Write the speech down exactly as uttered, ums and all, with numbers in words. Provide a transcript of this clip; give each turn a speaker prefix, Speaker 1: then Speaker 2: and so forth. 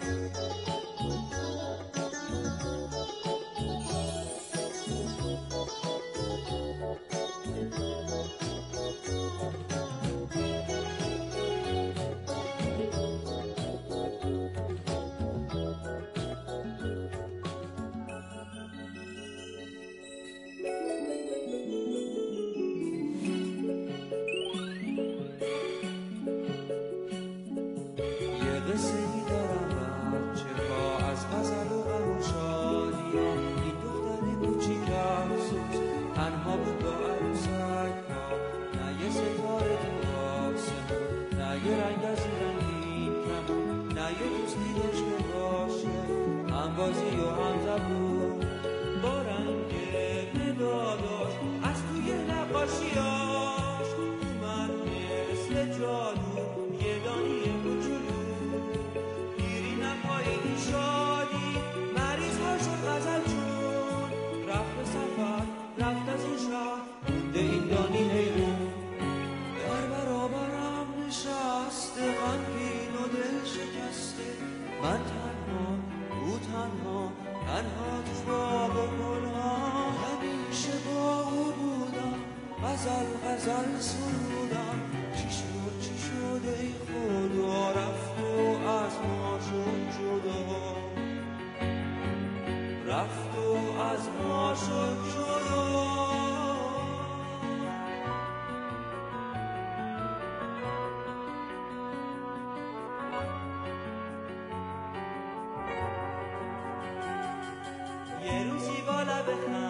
Speaker 1: قصه ای دارم بچه ها از غزل و غم و شادی ها. این دختر کوچیک افسوس تنها بود با عروسک ها. نه یه ستاره تو آسمون، نه یه رنگ از این رنگین کمون، نه یه دوستی داشت که باشه هم بازی و هم زبون. با رنگ مداداش از توی نقاشیاش اومد مثل جادو یه دانی کوچولو. این شادی مریض ها شد غزل جون، رفت به سفر رفت از این شهر مونده این دانی حیرون. در برابرم نشسته غمگین و دل شکسته، من تنها او تنها تنها تو باغ و گلها. همیشه با او بودم غزل غزل سرودم. چی شد چی شد ای خدا رفت و از ما شد جدا، رفت و از ما شد جدا. یه روزی با لب